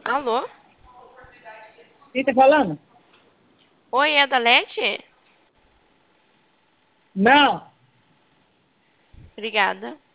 Alô? Quem tá falando? Oi, é da Leti? Não. Obrigada.